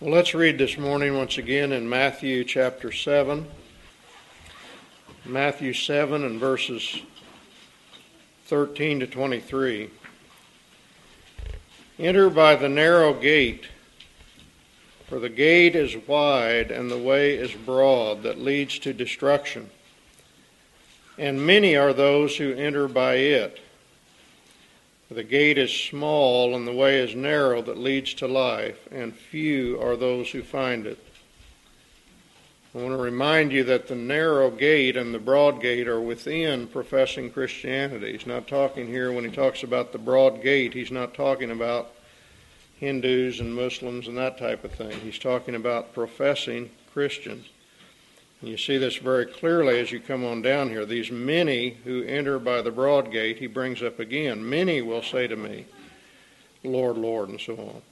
Well, let's read this morning once again in Matthew chapter 7. Matthew 7 and verses 13 to 23. Enter by the narrow gate, for the gate is wide and the way is broad that leads to destruction. And many are those who enter by it. For the gate is small and the way is narrow that leads to life, and few are those who find it. I want to remind you that the narrow gate and the broad gate are within professing Christianity. He's not talking here, when he talks about the broad gate, he's not talking about Hindus and Muslims and that type of thing. He's talking about professing Christians. And you see this very clearly as you come on down here. These many who enter by the broad gate, he brings up again. Many will say to me, Lord, Lord, and so on.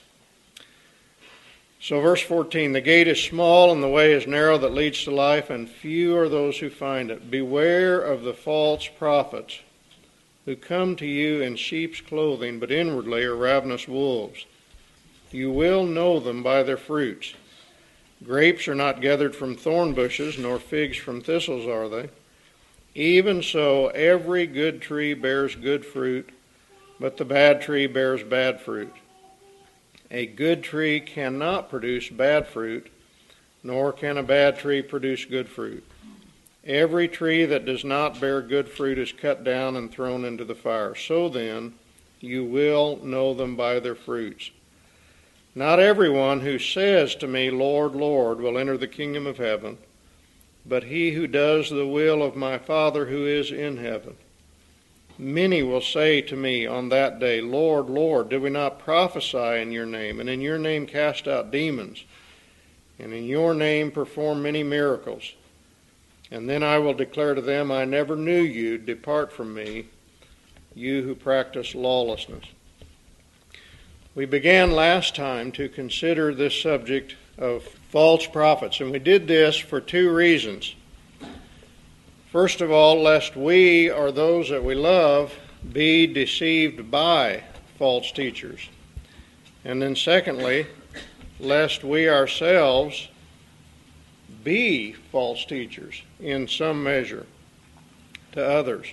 So verse 14, the gate is small and the way is narrow that leads to life, and few are those who find it. Beware of the false prophets who come to you in sheep's clothing, but inwardly are ravenous wolves. You will know them by their fruits. Grapes are not gathered from thorn bushes, nor figs from thistles are they. Even so, every good tree bears good fruit, but the bad tree bears bad fruit. A good tree cannot produce bad fruit, nor can a bad tree produce good fruit. Every tree that does not bear good fruit is cut down and thrown into the fire. So then, you will know them by their fruits. Not everyone who says to me, Lord, Lord, will enter the kingdom of heaven, but he who does the will of my Father who is in heaven. Many will say to me on that day, Lord, Lord, did we not prophesy in your name, and in your name cast out demons, and in your name perform many miracles? And then I will declare to them, I never knew you. Depart from me, you who practice lawlessness. We began last time to consider this subject of false prophets, and we did this for two reasons. First of all, lest we or those that we love be deceived by false teachers. And then secondly, lest we ourselves be false teachers in some measure to others.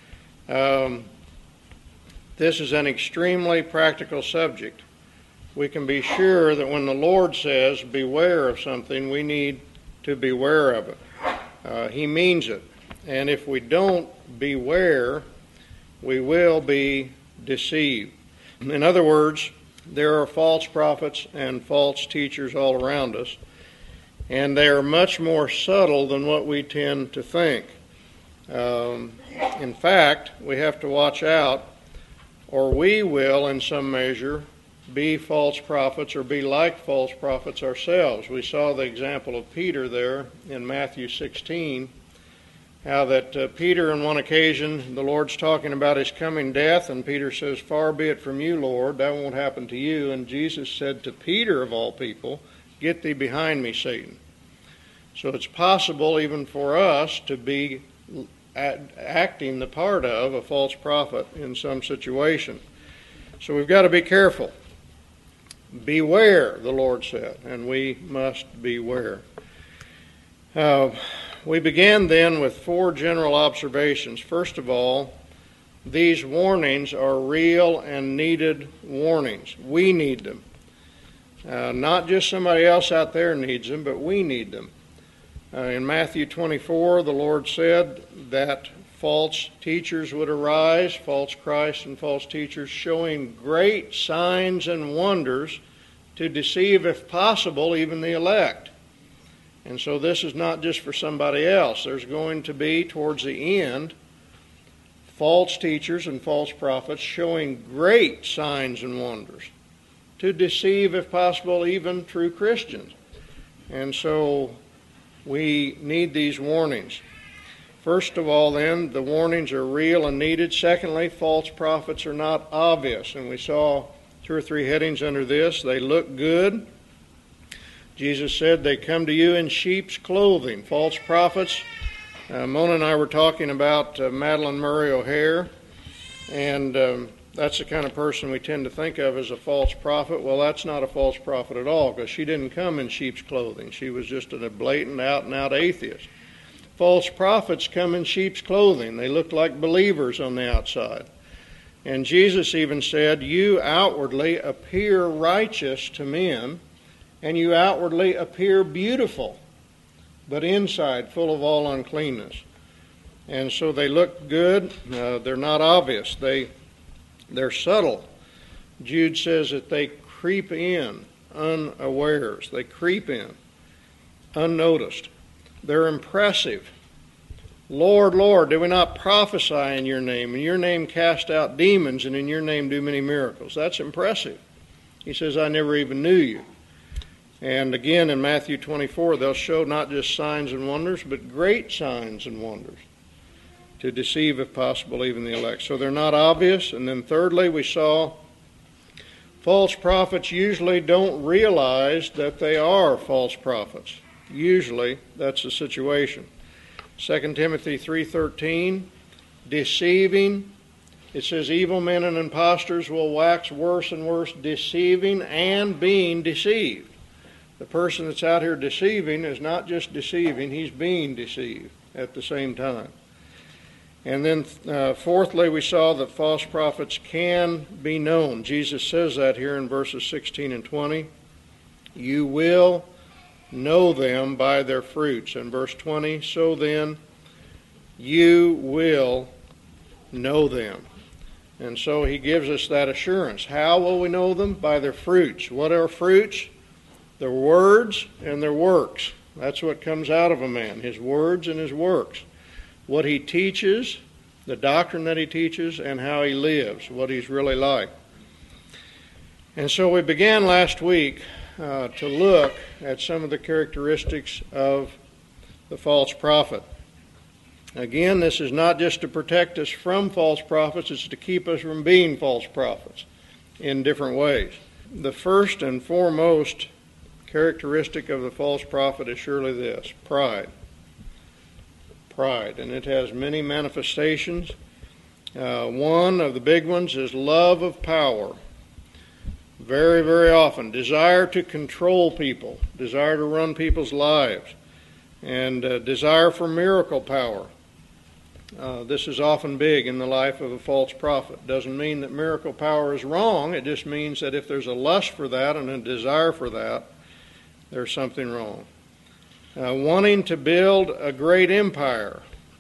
This is an extremely practical subject. We can be sure that when the Lord says, beware of something, we need to beware of it. He means it. And if we don't beware, we will be deceived. In other words, there are false prophets and false teachers all around us, and they are much more subtle than what we tend to think. In fact, we have to watch out, or we will, in some measure, be false prophets or be like false prophets ourselves. We saw the example of Peter there in Matthew 16, how that Peter, on one occasion, the Lord's talking about his coming death, and Peter says, far be it from you, Lord, that won't happen to you. And Jesus said to Peter, of all people, get thee behind me, Satan. So it's possible even for us to be acting the part of a false prophet in some situation. So we've got to be careful. Beware, the Lord said, and we must beware. We began then with four general observations. First of all, these warnings are real and needed warnings. We need them. Not just somebody else out there needs them, but we need them. In Matthew 24, the Lord said that false teachers would arise, false Christs and false teachers, showing great signs and wonders to deceive, if possible, even the elect. And so this is not just for somebody else. There's going to be, towards the end, false teachers and false prophets showing great signs and wonders to deceive, if possible, even true Christians. And so we need these warnings. First of all, then, the warnings are real and needed. Secondly, false prophets are not obvious. And we saw two or three headings under this. They look good. Jesus said they come to you in sheep's clothing. False prophets. Mona and I were talking about Madalyn Murray O'Hair. And that's the kind of person we tend to think of as a false prophet. Well, that's not a false prophet at all, because she didn't come in sheep's clothing. She was just a blatant, out-and-out atheist. False prophets come in sheep's clothing. They look like believers on the outside. And Jesus even said, you outwardly appear righteous to men, and you outwardly appear beautiful, but inside full of all uncleanness. And so they look good. They're not obvious. They're subtle. Jude says that they creep in unawares. They creep in unnoticed. They're impressive. Lord, Lord, did we not prophesy in your name? In your name cast out demons, and in your name do many miracles. That's impressive. He says, I never even knew you. And again in Matthew 24, they'll show not just signs and wonders, but great signs and wonders, to deceive, if possible, even the elect. So they're not obvious. And then thirdly, we saw false prophets usually don't realize that they are false prophets. Usually, that's the situation. 2 Timothy 3:13, deceiving. It says, evil men and impostors will wax worse and worse, deceiving and being deceived. The person that's out here deceiving is not just deceiving, he's being deceived at the same time. And then fourthly, we saw that false prophets can be known. Jesus says that here in verses 16 and 20. You will know them by their fruits. And verse 20, so then you will know them. And so he gives us that assurance. How will we know them? By their fruits. What are fruits? Their words and their works. That's what comes out of a man, his words and his works. What he teaches, the doctrine that he teaches, and how he lives, what he's really like. And so we began last week to look at some of the characteristics of the false prophet. Again, this is not just to protect us from false prophets, it's to keep us from being false prophets in different ways. The first and foremost characteristic of the false prophet is surely this: pride. Pride, and it has many manifestations. One of the big ones is love of power. Very, very often. Desire to control people, desire to run people's lives, and desire for miracle power. This is often big in the life of a false prophet. Doesn't mean that miracle power is wrong. It just means that if there's a lust for that and a desire for that, there's something wrong. Wanting to build a great empire,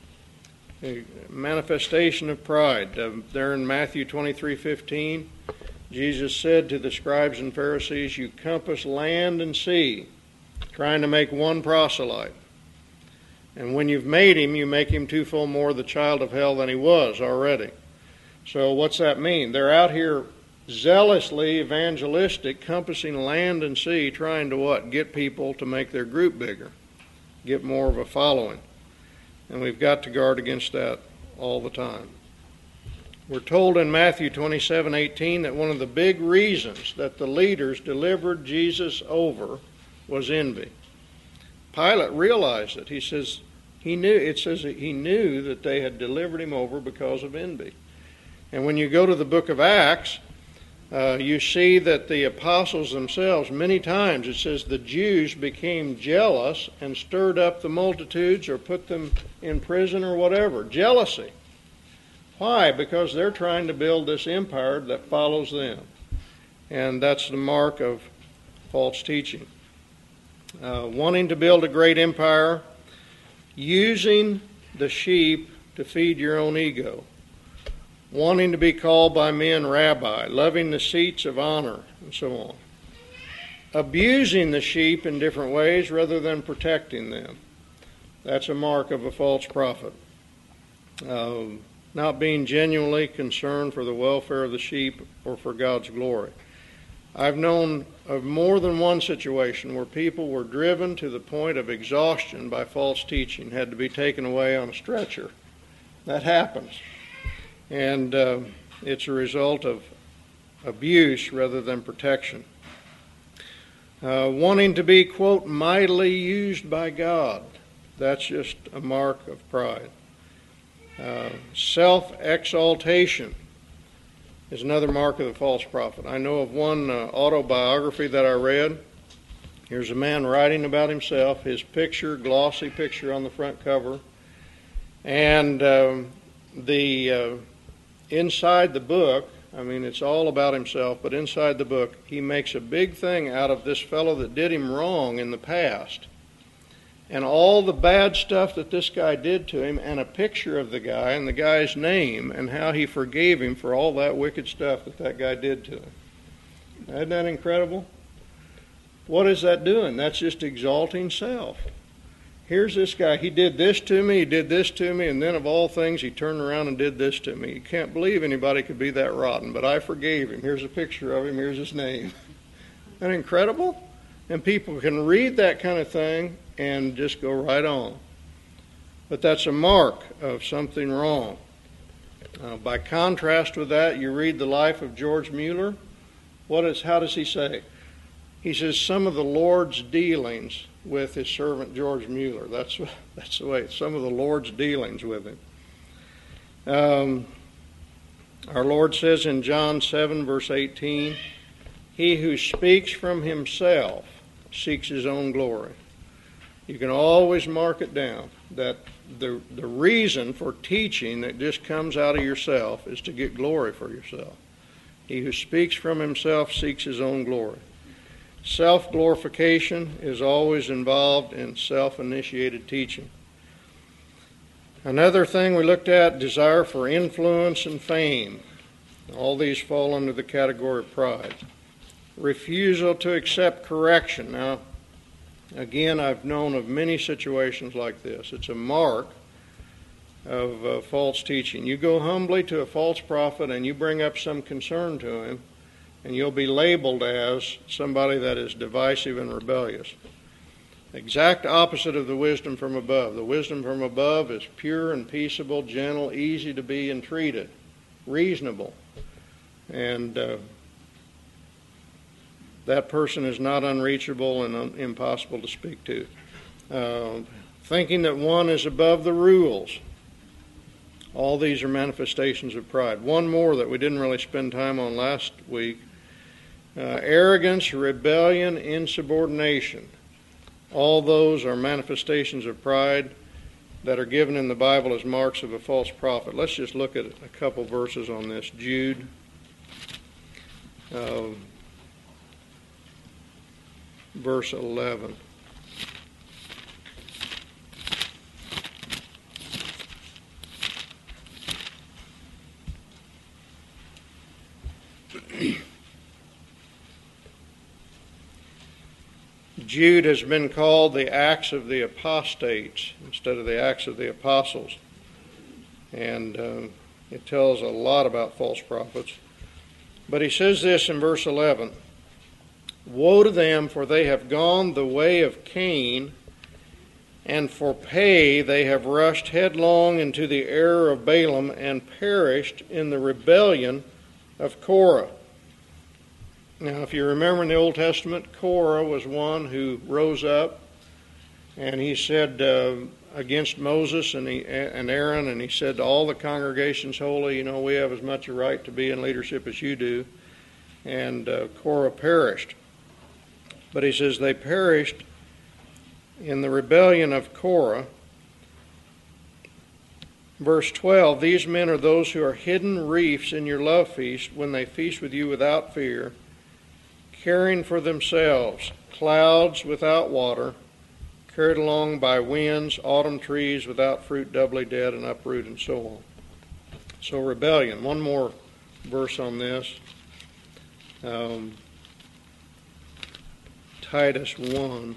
a manifestation of pride. There in Matthew 23:15, Jesus said to the scribes and Pharisees, you compass land and sea, trying to make one proselyte. And when you've made him, you make him twofold more the child of hell than he was already. So what's that mean? They're out here zealously evangelistic, compassing land and sea, trying to what? Get people to make their group bigger, get more of a following. And we've got to guard against that all the time. We're told in Matthew 27:18 that one of the big reasons that the leaders delivered Jesus over was envy. Pilate realized it. He says it says that he knew that they had delivered him over because of envy. And when you go to the book of Acts, you see that the apostles themselves, many times it says the Jews became jealous and stirred up the multitudes or put them in prison or whatever. Jealousy. Why? Because they're trying to build this empire that follows them. And that's the mark of false teaching. Wanting to build a great empire, using the sheep to feed your own ego. Wanting to be called by men rabbi, loving the seats of honor, and so on. Abusing the sheep in different ways rather than protecting them. That's a mark of a false prophet. Not being genuinely concerned for the welfare of the sheep or for God's glory. I've known of more than one situation where people were driven to the point of exhaustion by false teaching, had to be taken away on a stretcher. That happens. And it's a result of abuse rather than protection. Wanting to be, quote, mightily used by God. That's just a mark of pride. Self-exaltation. is another mark of the false prophet. I know of one autobiography that I read. Here's a man writing about himself, his picture, glossy picture on the front cover. And inside the book, I mean, it's all about himself, but inside the book, he makes a big thing out of this fellow that did him wrong in the past. And all the bad stuff that this guy did to him, and a picture of the guy and the guy's name and how he forgave him for all that wicked stuff that guy did to him. Isn't that incredible? What is that doing? That's just exalting self. Here's this guy, he did this to me, and then of all things he turned around and did this to me. You can't believe anybody could be that rotten, but I forgave him. Here's a picture of him, here's his name. Isn't that incredible? And people can read that kind of thing and just go right on. But that's a mark of something wrong. By contrast with that, you read the life of George Mueller. How does he say? He says, some of the Lord's dealings with his servant George Mueller. That's the way, some of the Lord's dealings with him. Our Lord says in John 7, verse 18, he who speaks from himself seeks his own glory. You can always mark it down that the reason for teaching that just comes out of yourself is to get glory for yourself. He who speaks from himself seeks his own glory. Self-glorification is always involved in self-initiated teaching. Another thing we looked at, desire for influence and fame. All these fall under the category of pride. Refusal to accept correction. Now, again, I've known of many situations like this. It's a mark of false teaching. You go humbly to a false prophet and you bring up some concern to him, and you'll be labeled as somebody that is divisive and rebellious. Exact opposite of the wisdom from above. The wisdom from above is pure and peaceable, gentle, easy to be entreated, reasonable. And that person is not unreachable and impossible to speak to. Thinking that one is above the rules. All these are manifestations of pride. One more that we didn't really spend time on last week. Arrogance, rebellion, insubordination. All those are manifestations of pride that are given in the Bible as marks of a false prophet. Let's just look at a couple verses on this. Jude. Verse 11. Jude has been called the Acts of the Apostates instead of the Acts of the Apostles. And it tells a lot about false prophets. But he says this in verse 11. Woe to them, for they have gone the way of Cain, and for pay they have rushed headlong into the error of Balaam and perished in the rebellion of Korah. Now, if you remember in the Old Testament, Korah was one who rose up, and he said against Moses and Aaron, and he said to all the congregations holy, we have as much a right to be in leadership as you do. And Korah perished. But he says they perished in the rebellion of Korah. Verse 12, these men are those who are hidden reefs in your love feast when they feast with you without fear, carrying for themselves clouds without water, carried along by winds, autumn trees without fruit, doubly dead and uprooted, and so on. So rebellion. One more verse on this. Titus 1.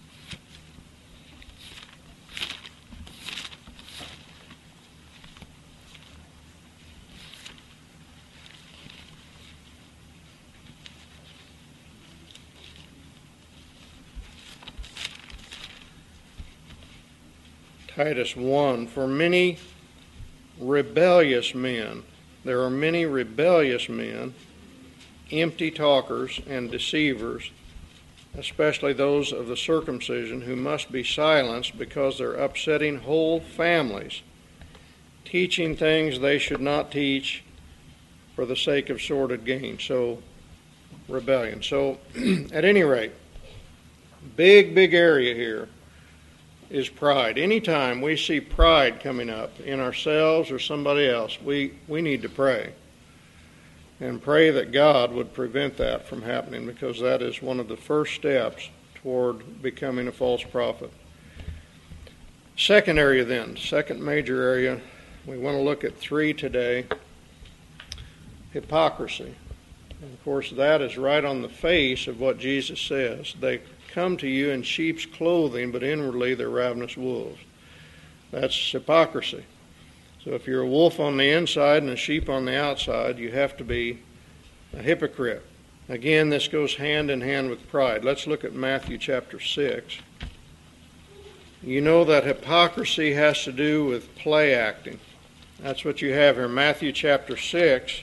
Titus 1, for many rebellious men, there are many rebellious men, empty talkers and deceivers, especially those of the circumcision, who must be silenced because they're upsetting whole families, teaching things they should not teach, for the sake of sordid gain. So, rebellion. So, at any rate, big area here is pride. Anytime we see pride coming up in ourselves or somebody else, we need to pray. And pray that God would prevent that from happening, because that is one of the first steps toward becoming a false prophet. Second area then, second major area, we want to look at 3 today. Hypocrisy. And of course that is right on the face of what Jesus says. They come to you in sheep's clothing, but inwardly they're ravenous wolves. That's hypocrisy. So if you're a wolf on the inside and a sheep on the outside, you have to be a hypocrite. Again, this goes hand in hand with pride. Let's look at Matthew chapter 6. You know that hypocrisy has to do with play acting. That's what you have here. Matthew chapter 6.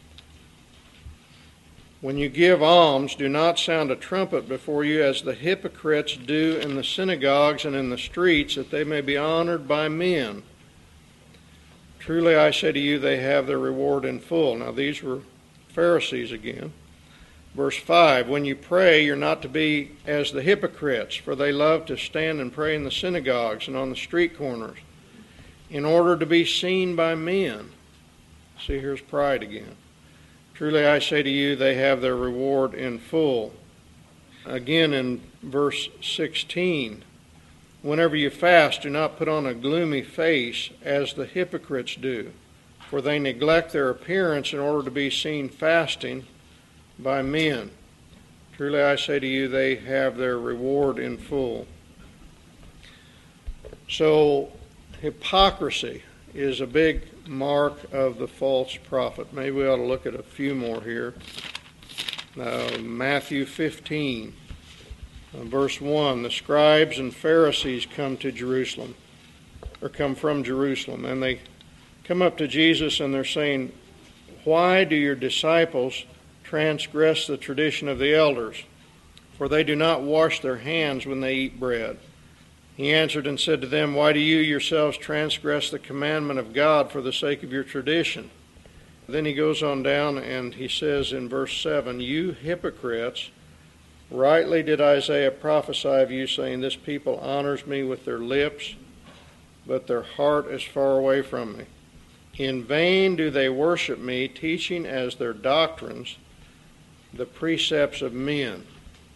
When you give alms, do not sound a trumpet before you as the hypocrites do in the synagogues and in the streets, that they may be honored by men. Truly I say to you, they have their reward in full. Now these were Pharisees again. Verse 5, when you pray, you're not to be as the hypocrites, for they love to stand and pray in the synagogues and on the street corners, in order to be seen by men. See, here's pride again. Truly I say to you, they have their reward in full. Again in verse 16, whenever you fast, do not put on a gloomy face as the hypocrites do, for they neglect their appearance in order to be seen fasting by men. Truly I say to you, they have their reward in full. So, hypocrisy is a big mark of the false prophet. Maybe we ought to look at a few more here. Matthew 15, verse 1, the scribes and Pharisees come to Jerusalem, or come from Jerusalem, and they come up to Jesus and they're saying, why do your disciples transgress the tradition of the elders? For they do not wash their hands when they eat bread. He answered and said to them, why do you yourselves transgress the commandment of God for the sake of your tradition? Then he goes on down and he says in verse 7, you hypocrites, rightly did Isaiah prophesy of you, saying, this people honors me with their lips, but their heart is far away from me. In vain do they worship me, teaching as their doctrines the precepts of men.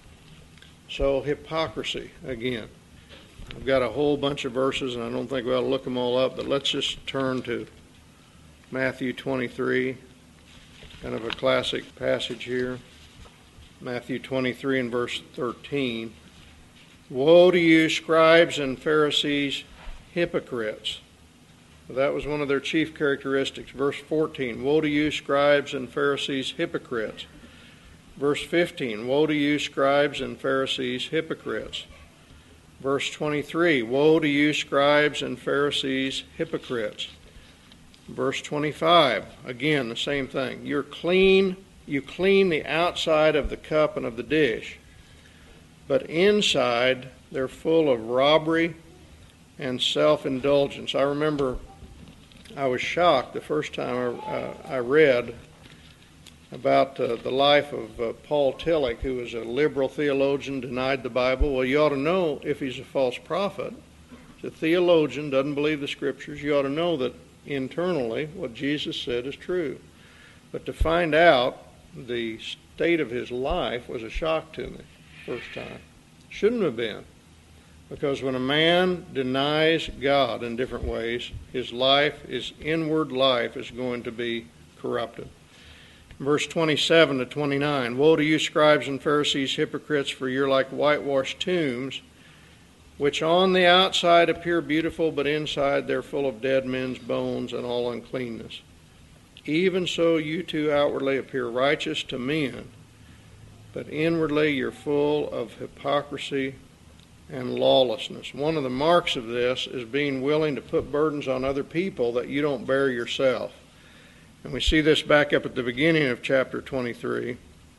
So hypocrisy again. I've got a whole bunch of verses, and I don't think we ought to look them all up, but let's just turn to Matthew 23, kind of a classic passage here. Matthew 23 and verse 13. Woe to you, scribes and Pharisees, hypocrites. That was one of their chief characteristics. Verse 14. Woe to you, scribes and Pharisees, hypocrites. Verse 15. Woe to you, scribes and Pharisees, hypocrites. Verse 23, woe to you, scribes and Pharisees, hypocrites. Verse 25, again, the same thing. You clean the outside of the cup and of the dish, but inside they're full of robbery and self-indulgence. I remember I was shocked the first time I read about the life of Paul Tillich, who was a liberal theologian, denied the Bible. Well, you ought to know if he's a false prophet. He's a theologian, doesn't believe the Scriptures. You ought to know that internally what Jesus said is true. But to find out the state of his life was a shock to me first time. Shouldn't have been. Because when a man denies God in different ways, his life, his inward life, is going to be corrupted. Verse 27 to 29, woe to you, scribes and Pharisees, hypocrites, for you're like whitewashed tombs, which on the outside appear beautiful, but inside they're full of dead men's bones and all uncleanness. Even so you too outwardly appear righteous to men, but inwardly you're full of hypocrisy and lawlessness. One of the marks of this is being willing to put burdens on other people that you don't bear yourself. And we see this back up at the beginning of chapter 23.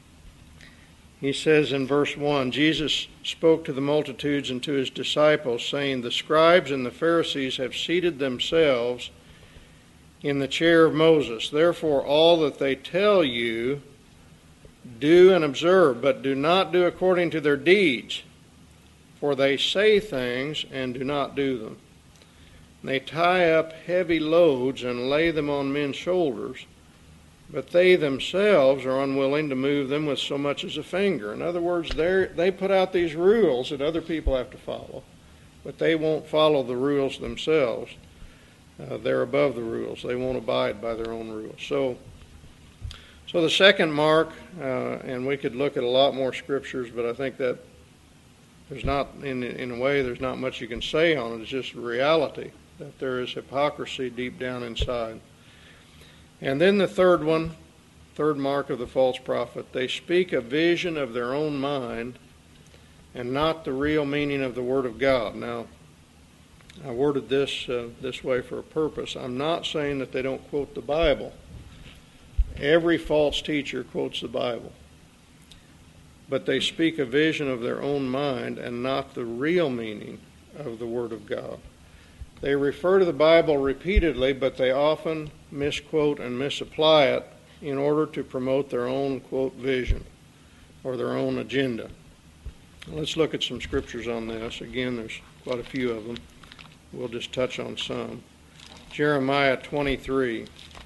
He says in verse 1, Jesus spoke to the multitudes and to his disciples, saying, the scribes and the Pharisees have seated themselves in the chair of Moses. Therefore, all that they tell you, do and observe, but do not do according to their deeds, for they say things and do not do them. They tie up heavy loads and lay them on men's shoulders, but they themselves are unwilling to move them with so much as a finger. In other words, they put out these rules that other people have to follow, but they won't follow the rules themselves. They're above the rules. They won't abide by their own rules. So the second mark, and we could look at a lot more scriptures, but I think that there's not, in a way, there's not much you can say on it. It's just reality that there is hypocrisy deep down inside. And then the third mark of the false prophet, they speak a vision of their own mind and not the real meaning of the Word of God. Now, I worded this way for a purpose. I'm not saying that they don't quote the Bible. Every false teacher quotes the Bible. But they speak a vision of their own mind and not the real meaning of the Word of God. They refer to the Bible repeatedly, but they often misquote and misapply it in order to promote their own, quote, vision or their own agenda. Let's look at some scriptures on this. Again, there's quite a few of them. We'll just touch on some. Jeremiah 23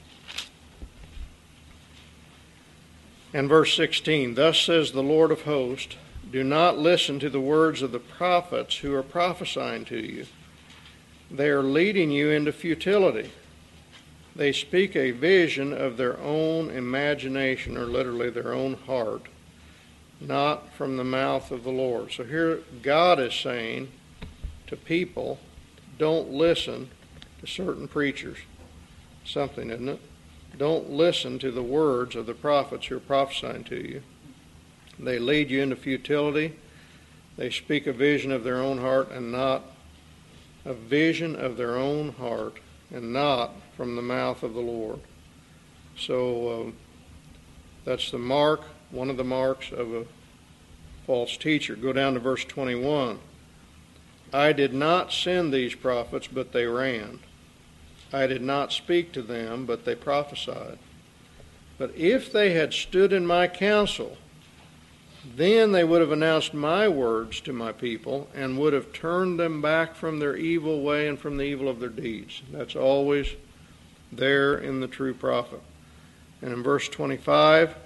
and verse 16. Thus says the Lord of hosts, do not listen to the words of the prophets who are prophesying to you. They are leading you into futility. They speak a vision of their own imagination, or literally their own heart, not from the mouth of the Lord. So here God is saying to people, don't listen to certain preachers. Something, isn't it? Don't listen to the words of the prophets who are prophesying to you. They lead you into futility. They speak a vision of their own heart and not a vision of their own heart and not from the mouth of the Lord. So that's the mark, one of the marks of a false teacher. Go down to verse 21. I did not send these prophets, but they ran. I did not speak to them, but they prophesied. But if they had stood in my counsel, then they would have announced my words to my people and would have turned them back from their evil way and from the evil of their deeds. That's always there in the true prophet. And in verse 25,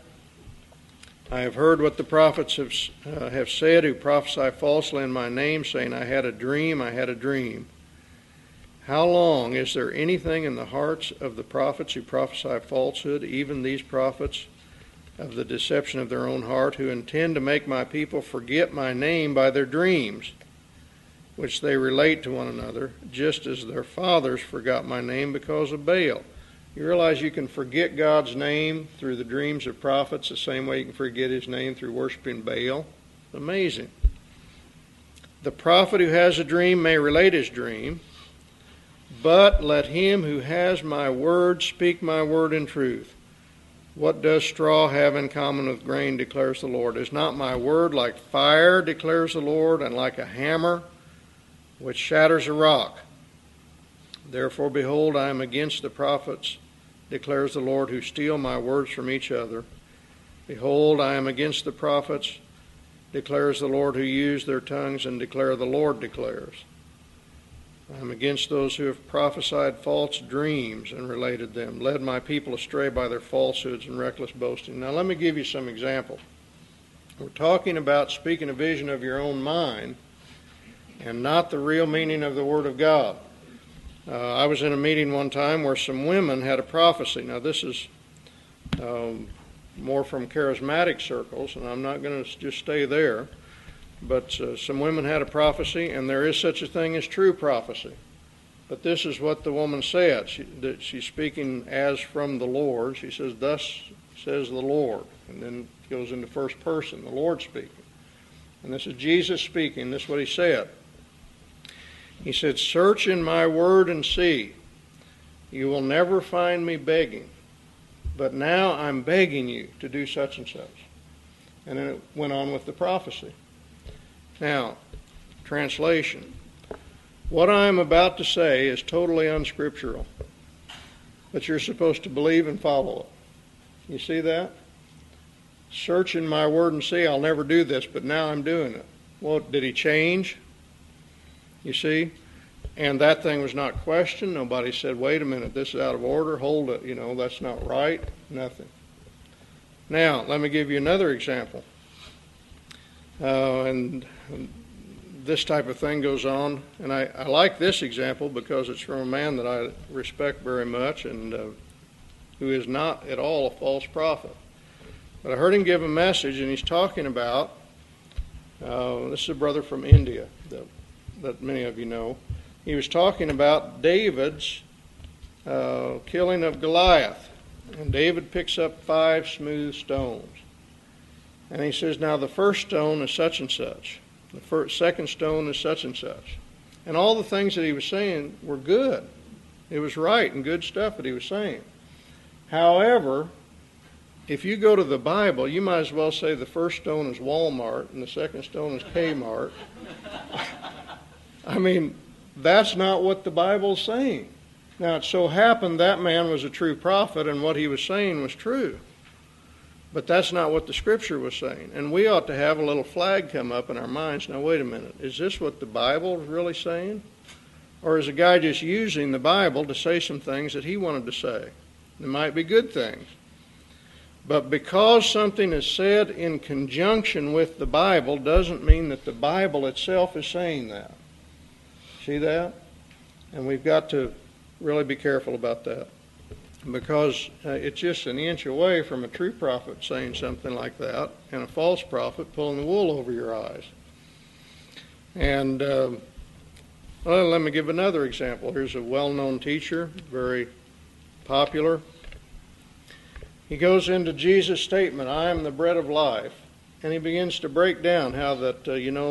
I have heard what the prophets have said who prophesy falsely in my name, saying, I had a dream, I had a dream. How long is there anything in the hearts of the prophets who prophesy falsehood, even these prophets of the deception of their own heart, who intend to make my people forget my name by their dreams, which they relate to one another, just as their fathers forgot my name because of Baal. You realize you can forget God's name through the dreams of prophets the same way you can forget his name through worshiping Baal? Amazing. The prophet who has a dream may relate his dream, but let him who has my word speak my word in truth. What does straw have in common with grain, declares the Lord? Is not my word like fire, declares the Lord, and like a hammer which shatters a rock? Therefore, behold, I am against the prophets, declares the Lord, who steal my words from each other. Behold, I am against the prophets, declares the Lord, who use their tongues and declare the Lord declares. I am against those who have prophesied false dreams and related them, led my people astray by their falsehoods and reckless boasting. Now let me give you some examples. We're talking about speaking a vision of your own mind and not the real meaning of the Word of God. I was in a meeting one time where some women had a prophecy. Now this is more from charismatic circles, and I'm not going to just stay there. But some women had a prophecy, and there is such a thing as true prophecy. But this is what the woman said. She's speaking as from the Lord. She says, thus says the Lord. And then goes into first person, the Lord speaking. And this is Jesus speaking. This is what he said. He said, search in my word and see. You will never find me begging. But now I'm begging you to do such and such. And then it went on with the prophecy. Now, translation. What I am about to say is totally unscriptural. but you're supposed to believe and follow it. You see that? Search in my word and see, I'll never do this, but now I'm doing it. Well, did he change? You see? And that thing was not questioned. Nobody said, wait a minute, this is out of order, hold it, that's not right. Nothing. Now, let me give you another example. And this type of thing goes on. And I like this example because it's from a man that I respect very much and who is not at all a false prophet. But I heard him give a message, and he's talking about, this is a brother from India that many of you know. He was talking about David's killing of Goliath. And David picks up 5 smooth stones. And he says, now the first stone is such and such. The second stone is such and such. And all the things that he was saying were good. It was right and good stuff that he was saying. However, if you go to the Bible, you might as well say the first stone is Walmart and the second stone is Kmart. I mean, that's not what the Bible's saying. Now, it so happened that man was a true prophet and what he was saying was true. But that's not what the Scripture was saying. And we ought to have a little flag come up in our minds. Now, wait a minute. Is this what the Bible is really saying? Or is a guy just using the Bible to say some things that he wanted to say? They might be good things. But because something is said in conjunction with the Bible doesn't mean that the Bible itself is saying that. See that? And we've got to really be careful about that. Because it's just an inch away from a true prophet saying something like that and a false prophet pulling the wool over your eyes. And let me give another example. Here's a well-known teacher, very popular. He goes into Jesus' statement, I am the bread of life. And he begins to break down how that,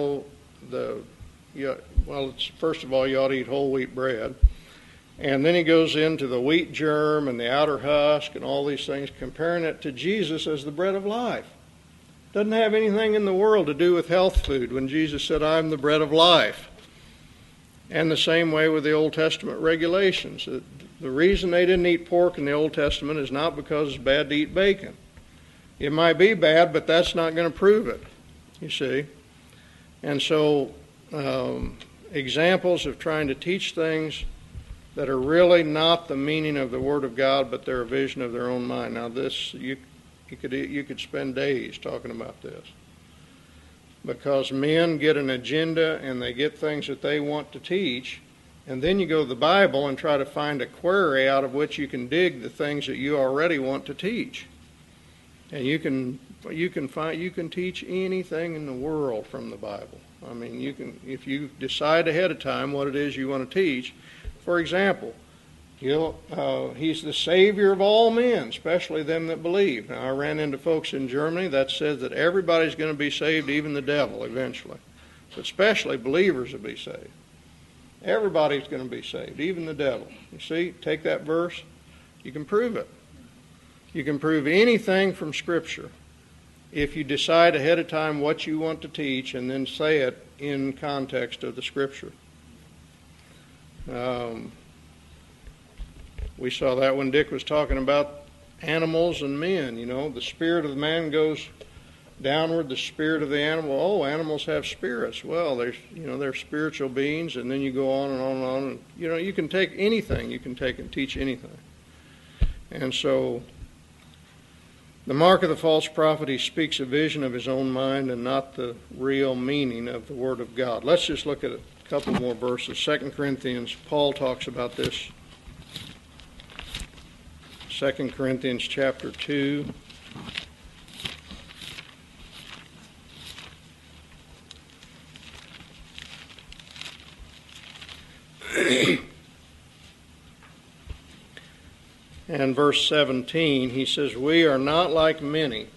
first of all, you ought to eat whole wheat bread. And then he goes into the wheat germ and the outer husk and all these things, comparing it to Jesus as the bread of life. Doesn't have anything in the world to do with health food when Jesus said, I'm the bread of life. And the same way with the Old Testament regulations. The reason they didn't eat pork in the Old Testament is not because it's bad to eat bacon. It might be bad, but that's not going to prove it, you see. And so examples of trying to teach things that are really not the meaning of the Word of God, but they're a vision of their own mind. Now this, you could spend days talking about this. Because men get an agenda and they get things that they want to teach, and then you go to the Bible and try to find a query out of which you can dig the things that you already want to teach. And you can teach anything in the world from the Bible. I mean, if you decide ahead of time what it is you want to teach. For example, he's the Savior of all men, especially them that believe. Now, I ran into folks in Germany that said that everybody's going to be saved, even the devil, eventually. But especially believers will be saved. Everybody's going to be saved, even the devil. You see, take that verse, you can prove it. You can prove anything from Scripture if you decide ahead of time what you want to teach and then say it in context of the Scripture. We saw that when Dick was talking about animals and men. The spirit of the man goes downward, the spirit of the animal. Oh, animals have spirits. Well, they're spiritual beings, and then you go on and on and on. And, you can take anything. You can take and teach anything. And so the mark of the false prophet, he speaks a vision of his own mind and not the real meaning of the Word of God. Let's just look at a couple more verses. 2 Corinthians, Paul talks about this. 2 Corinthians chapter 2. And verse 17, he says, we are not like many,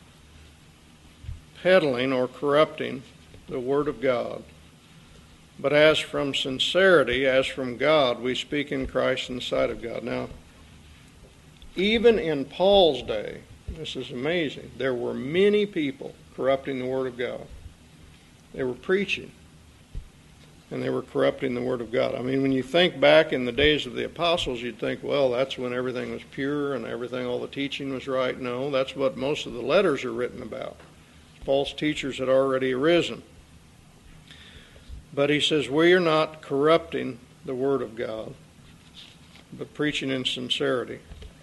peddling or corrupting the Word of God. But as from sincerity, as from God, we speak in Christ in the sight of God. Now, even in Paul's day, this is amazing, there were many people corrupting the Word of God. They were preaching. and they were corrupting the Word of God. I mean, when you think back in the days of the apostles, you'd think, well, that's when everything was pure and everything, all the teaching was right. No, that's what most of the letters are written about. False teachers had already arisen. But he says, we are not corrupting the Word of God, but preaching in sincerity.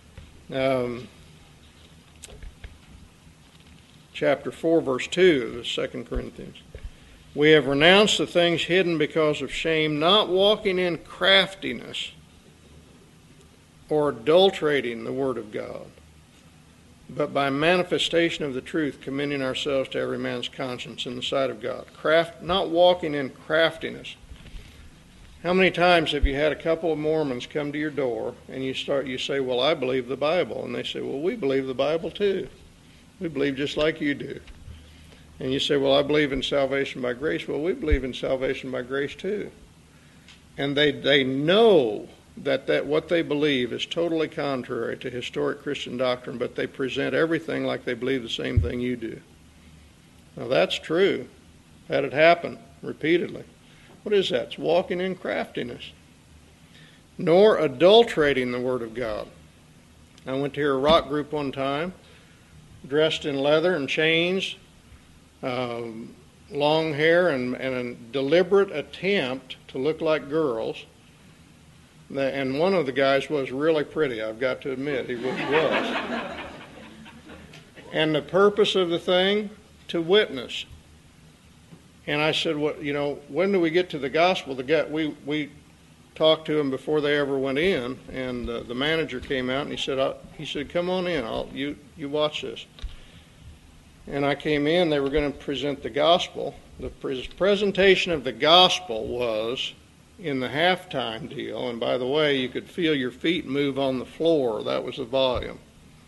Chapter 4, verse 2 of 2 Corinthians. We have renounced the things hidden because of shame, not walking in craftiness or adulterating the Word of God, but by manifestation of the truth, commending ourselves to every man's conscience in the sight of God. Not walking in craftiness. How many times have you had a couple of Mormons come to your door and you say, well, I believe the Bible. And they say, well, we believe the Bible too. We believe just like you do. And you say, well, I believe in salvation by grace. Well, we believe in salvation by grace too. And they know that what they believe is totally contrary to historic Christian doctrine, but they present everything like they believe the same thing you do. Now that's true. Had it happen repeatedly. What is that? It's walking in craftiness. Nor adulterating the Word of God. I went to hear a rock group one time, dressed in leather and chains, long hair, and a deliberate attempt to look like girls. And one of the guys was really pretty, I've got to admit, he was. And the purpose of the thing, to witness. And I said, well, when do we get to the gospel? We talked to them before they ever went in, and the manager came out and he said, come on in, you watch this. And I came in, they were going to present the gospel. The presentation of the gospel was in the halftime deal, and by the way, you could feel your feet move on the floor. That was the volume.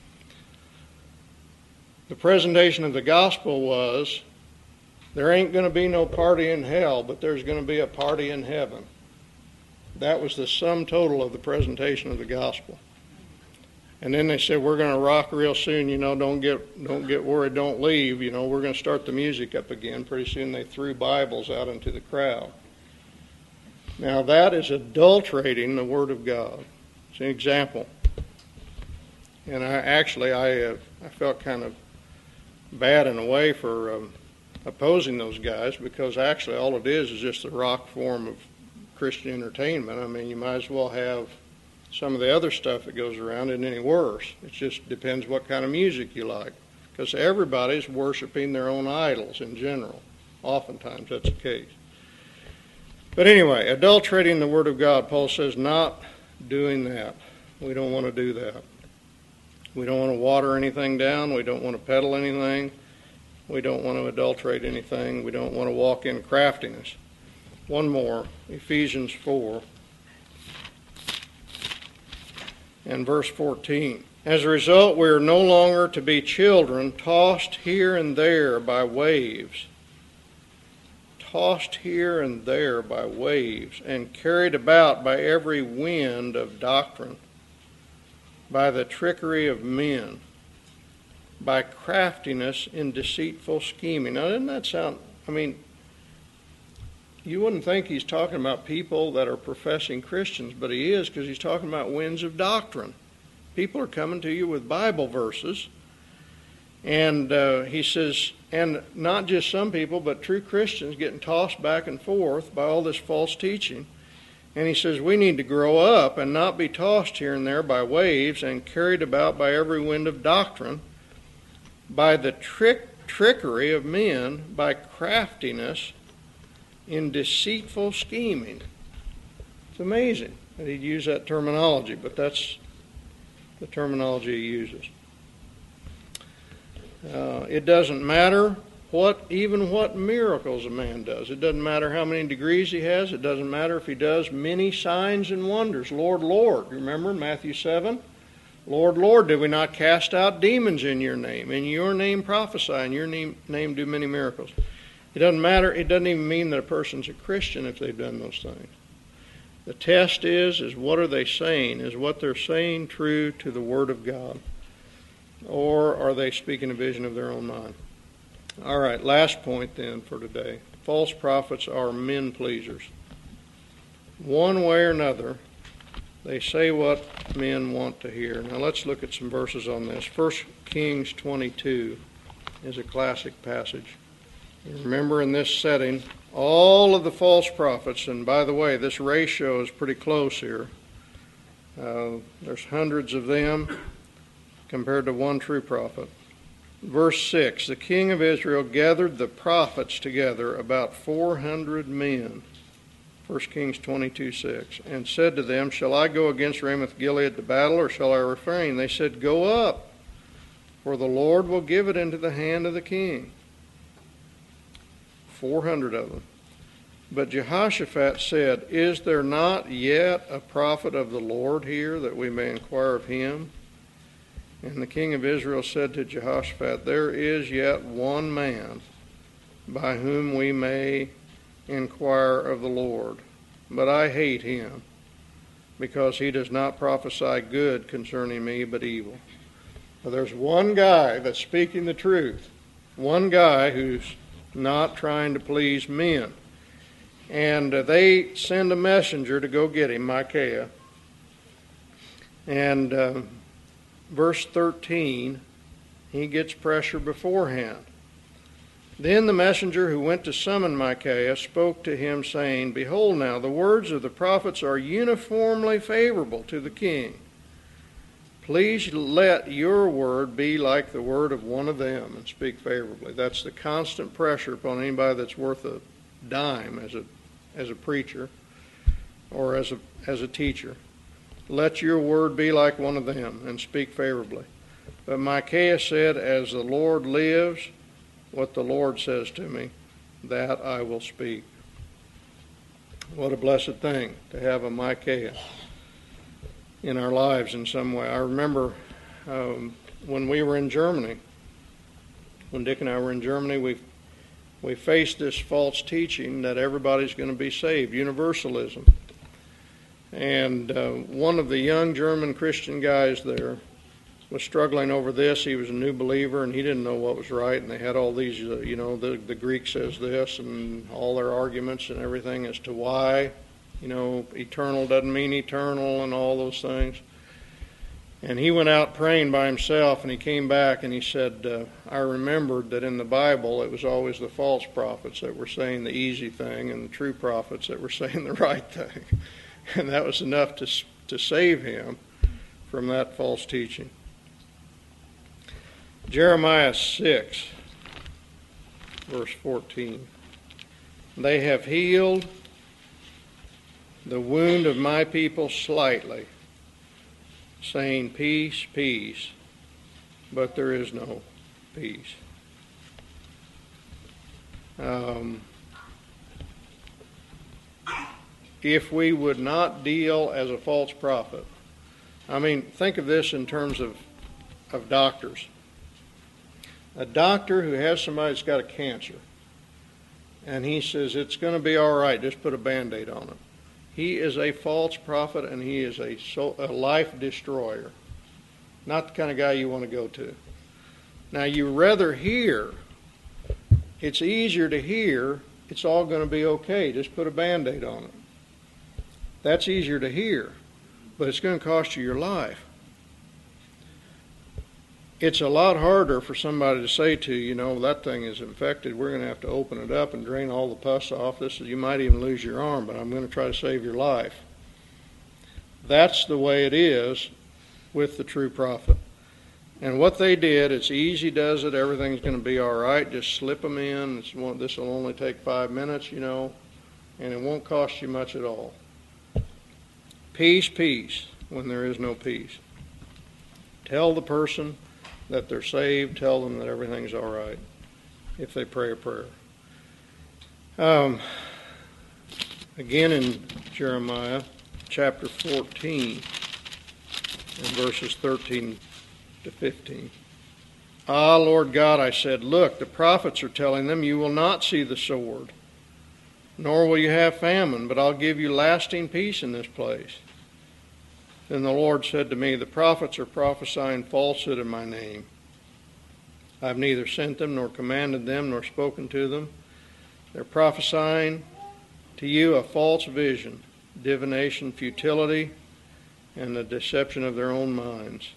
The presentation of the gospel was, there ain't going to be no party in hell, but there's going to be a party in heaven. That was the sum total of the presentation of the gospel. And then they said, we're going to rock real soon, don't get worried, don't leave, we're going to start the music up again. Pretty soon they threw Bibles out into the crowd. Now that is adulterating the Word of God. It's an example. And I felt kind of bad in a way for opposing those guys, because actually all it is just the rock form of Christian entertainment. I mean, you might as well have some of the other stuff that goes around isn't any worse. It just depends what kind of music you like, because everybody's worshiping their own idols in general. Oftentimes that's the case. But anyway, adulterating the Word of God, Paul says, not doing that. We don't want to do that. We don't want to water anything down. We don't want to peddle anything. We don't want to adulterate anything. We don't want to walk in craftiness. One more, Ephesians 4 and verse 14. As a result, we are no longer to be children, tossed here and there by waves. Tossed here and there by waves, and carried about by every wind of doctrine, by the trickery of men, by craftiness in deceitful scheming. Now, doesn't that sound, you wouldn't think he's talking about people that are professing Christians, but he is, because he's talking about winds of doctrine. People are coming to you with Bible verses, and he says, and not just some people, but true Christians getting tossed back and forth by all this false teaching. And he says we need to grow up and not be tossed here and there by waves and carried about by every wind of doctrine, by the trickery of men, by craftiness in deceitful scheming. It's amazing that he'd use that terminology, but that's the terminology he uses. It doesn't matter even what miracles a man does. It doesn't matter how many degrees he has. It doesn't matter if he does many signs and wonders. Lord, Lord. Remember Matthew 7? Lord, Lord, did we not cast out demons in your name? In your name prophesy, in your name do many miracles. It doesn't matter. It doesn't even mean that a person's a Christian if they've done those things. The test is what are they saying? Is what they're saying true to the Word of God? Or are they speaking a vision of their own mind? All right, last point then for today. False prophets are men pleasers. one way or another, they say what men want to hear. Now let's look at some verses on this. 1 Kings 22 is a classic passage. Remember, in this setting, all of the false prophets, and by the way, this ratio is pretty close here. There's hundreds of them compared to one true prophet. Verse 6, the king of Israel gathered the prophets together, about 400 men. 1 Kings 22:6, and said to them, shall I go against Ramoth Gilead to battle, or shall I refrain? They said, go up, for the Lord will give it into the hand of the king. 400 of them. But Jehoshaphat said, is there not yet a prophet of the Lord here, that we may inquire of him? And the king of Israel said to Jehoshaphat, there is yet one man by whom we may inquire of the Lord, but I hate him, because he does not prophesy good concerning me, but evil. Now, there's one guy that's speaking the truth, one guy who's not trying to please men. And they send a messenger to go get him, Micaiah. And verse 13, he gets pressure beforehand. Then the messenger who went to summon Micaiah spoke to him, saying, behold now, the words of the prophets are uniformly favorable to the king. Please let your word be like the word of one of them, and speak favorably. That's the constant pressure upon anybody that's worth a dime as a preacher or as a teacher. Let your word be like one of them, and speak favorably. But Micaiah said, as the Lord lives, what the Lord says to me, that I will speak. What a blessed thing to have a Micaiah in our lives in some way. I remember when we were in Germany, when Dick and I were in Germany, we faced this false teaching that everybody's going to be saved, universalism. And one of the young German Christian guys there was struggling over this. He was a new believer, and he didn't know what was right. And they had all these, the Greek says this, and all their arguments and everything as to why, eternal doesn't mean eternal, and all those things. And he went out praying by himself, and he came back and he said, I remembered that in the Bible it was always the false prophets that were saying the easy thing, and the true prophets that were saying the right thing. And that was enough to save him from that false teaching. Jeremiah 6, verse 14. They have healed the wound of my people slightly, saying, peace, peace, but there is no peace. If we would not deal as a false prophet, think of this in terms of doctors. A doctor who has somebody that's got a cancer, and he says, it's going to be all right, just put a Band-Aid on it. He is a false prophet, and he is a life destroyer. Not the kind of guy you want to go to. Now, you rather hear, it's easier to hear, it's all going to be okay, just put a Band-Aid on it. That's easier to hear, but it's going to cost you your life. It's a lot harder for somebody to say to you, that thing is infected. We're going to have to open it up and drain all the pus off. You might even lose your arm, but I'm going to try to save your life. That's the way it is with the true prophet. And what they did, it's easy does it. Everything's going to be all right. Just slip them in. This will only take 5 minutes, and it won't cost you much at all. Peace, peace, when there is no peace. Tell the person that they're saved. Tell them that everything's all right if they pray a prayer. Again in Jeremiah chapter 14 and verses 13 to 15. Ah, Lord God, I said, look, the prophets are telling them you will not see the sword, nor will you have famine, but I'll give you lasting peace in this place. Then the Lord said to me, the prophets are prophesying falsehood in my name. I've neither sent them, nor commanded them, nor spoken to them. They're prophesying to you a false vision. divination, futility, and the deception of their own minds.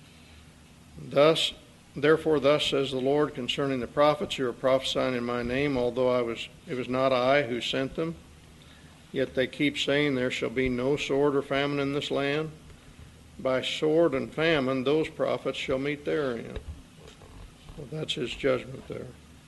Therefore, thus says the Lord concerning the prophets who are prophesying in my name, although it was not I who sent them, yet they keep saying, there shall be no sword or famine in this land. By sword and famine, those prophets shall meet their end. Well, that's his judgment there.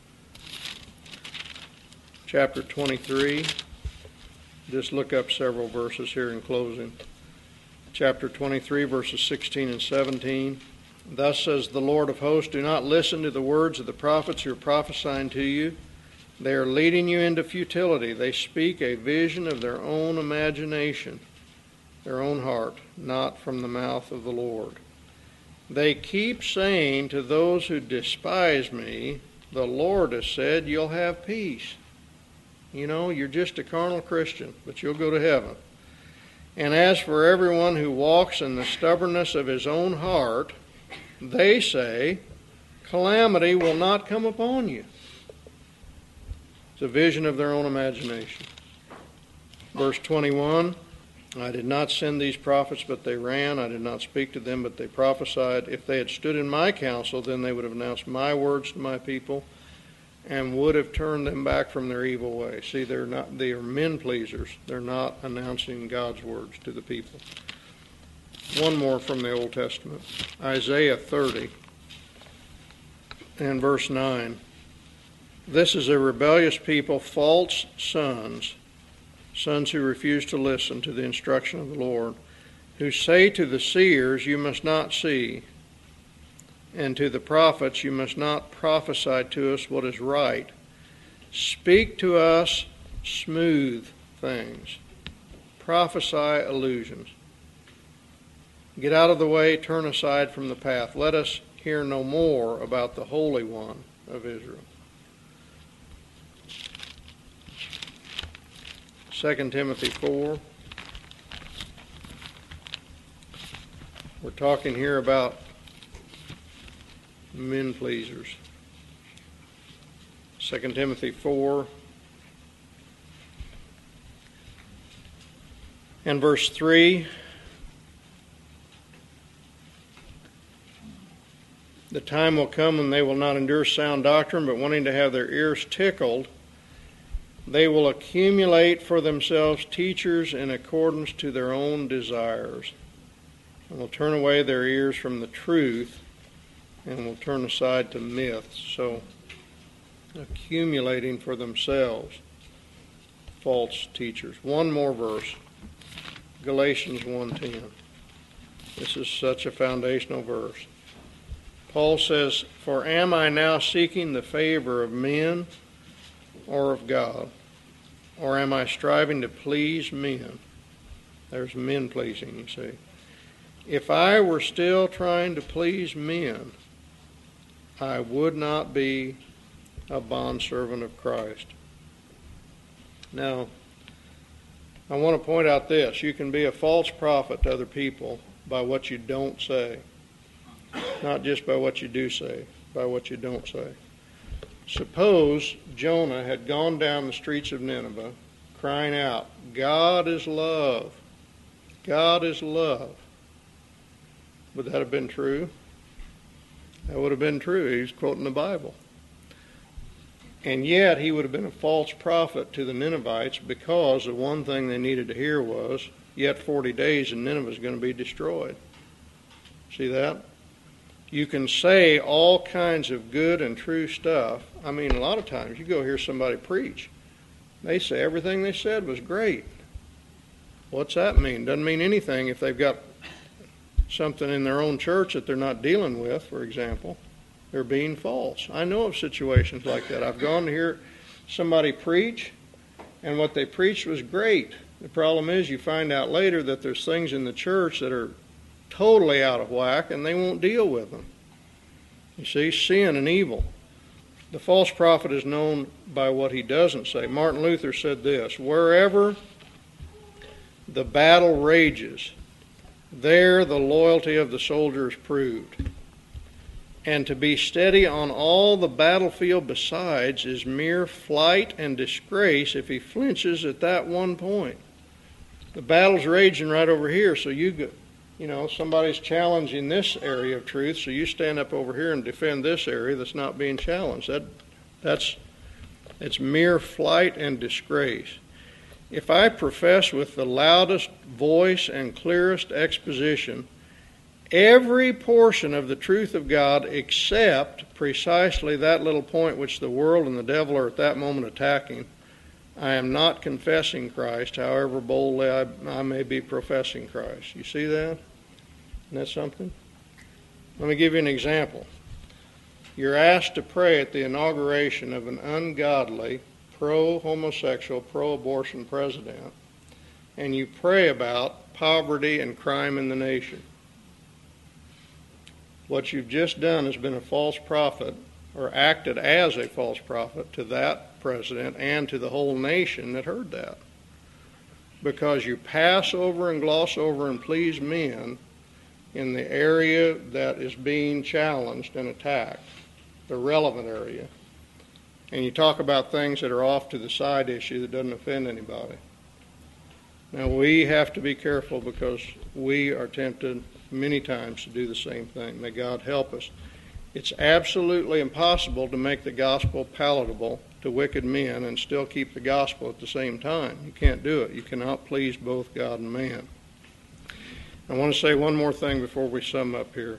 Chapter 23. Just look up several verses here in closing. Chapter 23, verses 16 and 17. Thus says the Lord of hosts, do not listen to the words of the prophets who are prophesying to you. They are leading you into futility. They speak a vision of their own imagination, their own heart, not from the mouth of the Lord. They keep saying to those who despise me, the Lord has said, you'll have peace. You know, you're just a carnal Christian, but you'll go to heaven. And as for everyone who walks in the stubbornness of his own heart, they say, calamity will not come upon you. It's a vision of their own imagination. Verse 21, I did not send these prophets, but they ran. I did not speak to them, but they prophesied. If they had stood in my counsel, then they would have announced my words to my people and would have turned them back from their evil way. See, they are men pleasers. They're not announcing God's words to the people. One more from the Old Testament. Isaiah 30 and verse 9. This is a rebellious people, false sons who refuse to listen to the instruction of the Lord, who say to the seers, you must not see, and to the prophets, you must not prophesy to us what is right. Speak to us smooth things. Prophesy illusions. Get out of the way, turn aside from the path. Let us hear no more about the Holy One of Israel. 2 Timothy 4. We're talking here about men pleasers. 2 Timothy 4 and verse 3. The time will come when they will not endure sound doctrine, but wanting to have their ears tickled, they will accumulate for themselves teachers in accordance to their own desires, and will turn away their ears from the truth and will turn aside to myths. So, accumulating for themselves false teachers. One more verse, Galatians 1:10. This is such a foundational verse. Paul says, for am I now seeking the favor of men or of God? Or am I striving to please men? There's men pleasing, you see. If I were still trying to please men, I would not be a bondservant of Christ. Now, I want to point out this. You can be a false prophet to other people by what you don't say. Not just by what you do say, by what you don't say. Suppose Jonah had gone down the streets of Nineveh crying out, God is love. God is love. Would that have been true? That would have been true. He was quoting the Bible. And yet he would have been a false prophet to the Ninevites because the one thing they needed to hear was, yet 40 days and Nineveh is going to be destroyed. See that? You can say all kinds of good and true stuff. I mean, a lot of times you go hear somebody preach. They say everything they said was great. What's that mean? Doesn't mean anything if they've got something in their own church that they're not dealing with, for example. They're being false. I know of situations like that. I've gone to hear somebody preach, and what they preached was great. The problem is you find out later that there's things in the church that are totally out of whack, and they won't deal with them. You see, sin and evil. The false prophet is known by what he doesn't say. Martin Luther said this, wherever the battle rages, there the loyalty of the soldier is proved. And to be steady on all the battlefield besides is mere flight and disgrace if he flinches at that one point. The battle's raging right over here, so somebody's challenging this area of truth, so you stand up over here and defend this area that's not being challenged. It's mere flight and disgrace. If I profess with the loudest voice and clearest exposition every portion of the truth of God except precisely that little point which the world and the devil are at that moment attacking, I am not confessing Christ, however boldly I may be professing Christ. You see that? Isn't that something? Let me give you an example. You're asked to pray at the inauguration of an ungodly, pro-homosexual, pro-abortion president, and you pray about poverty and crime in the nation. What you've just done has been a false prophet, or acted as a false prophet to that president and to the whole nation that heard that. Because you pass over and gloss over and please men in the area that is being challenged and attacked, the relevant area, and you talk about things that are off to the side issue that doesn't offend anybody. Now we have to be careful because we are tempted many times to do the same thing. May God help us. It's absolutely impossible to make the gospel palatable to wicked men and still keep the gospel at the same time. You can't do it. You cannot please both God and man. I want to say one more thing before we sum up here.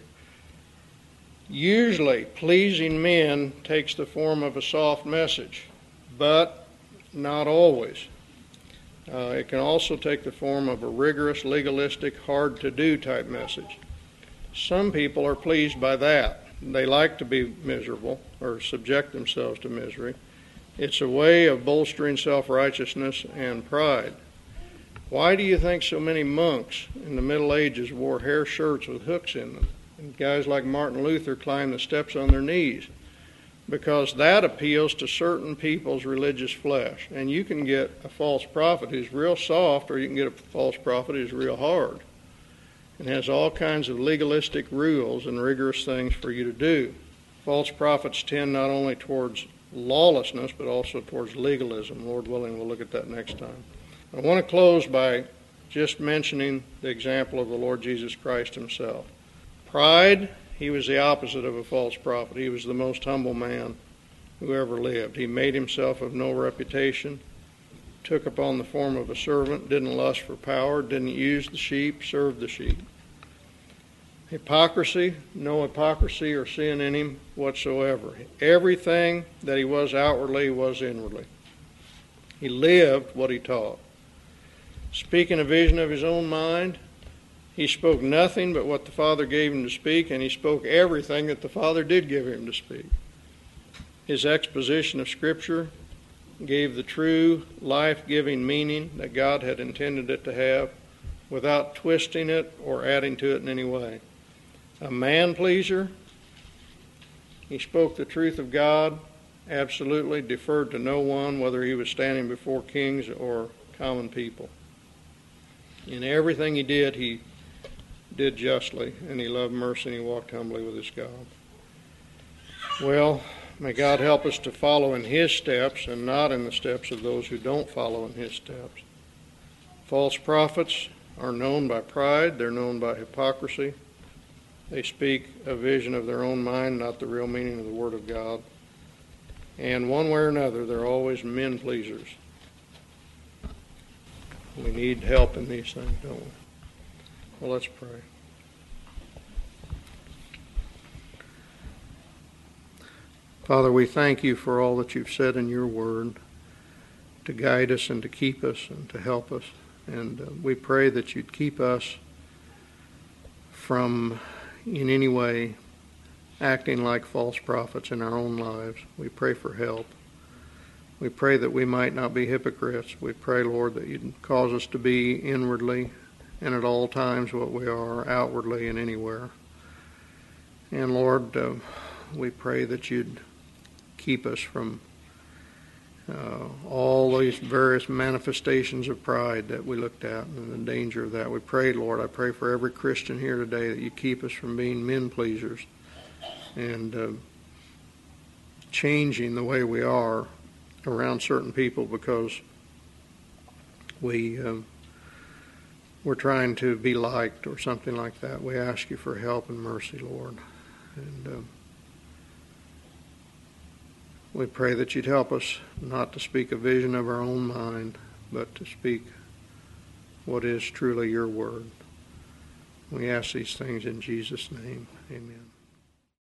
Usually, pleasing men takes the form of a soft message, but not always. It can also take the form of a rigorous, legalistic, hard-to-do type message. Some people are pleased by that. They like to be miserable or subject themselves to misery. It's a way of bolstering self-righteousness and pride. Why do you think so many monks in the Middle Ages wore hair shirts with hooks in them? And guys like Martin Luther climbed the steps on their knees? Because that appeals to certain people's religious flesh. And you can get a false prophet who's real soft, or you can get a false prophet who's real hard and has all kinds of legalistic rules and rigorous things for you to do. False prophets tend not only towards lawlessness, but also towards legalism. Lord willing, we'll look at that next time. I want to close by just mentioning the example of the Lord Jesus Christ himself. Pride, he was the opposite of a false prophet. He was the most humble man who ever lived. He made himself of no reputation, took upon the form of a servant, didn't lust for power, didn't use the sheep, served the sheep. Hypocrisy, no hypocrisy or sin in him whatsoever. Everything that he was outwardly was inwardly. He lived what he taught. Speaking a vision of his own mind, he spoke nothing but what the Father gave him to speak, and he spoke everything that the Father did give him to speak. His exposition of Scripture gave the true life-giving meaning that God had intended it to have without twisting it or adding to it in any way. A man-pleaser, he spoke the truth of God, absolutely deferred to no one, whether he was standing before kings or common people. In everything he did justly, and he loved mercy, and he walked humbly with his God. Well, may God help us to follow in his steps and not in the steps of those who don't follow in his steps. False prophets are known by pride. They're known by hypocrisy. They speak a vision of their own mind, not the real meaning of the Word of God. And one way or another, they're always men pleasers. We need help in these things, don't we? Well, let's pray. Father, we thank you for all that you've said in your word to guide us and to keep us and to help us. And we pray that you'd keep us from, in any way, acting like false prophets in our own lives. We pray for help. We pray that we might not be hypocrites. We pray, Lord, that you'd cause us to be inwardly and at all times what we are outwardly and anywhere. And Lord, we pray that you'd keep us from all these various manifestations of pride that we looked at and the danger of that. We pray, Lord, I pray for every Christian here today that you keep us from being men pleasers and changing the way we are around certain people because we we're trying to be liked or something like that. We ask you for help and mercy, Lord. And we pray that you'd help us not to speak a vision of our own mind, but to speak what is truly your word. We ask these things in Jesus' name. Amen.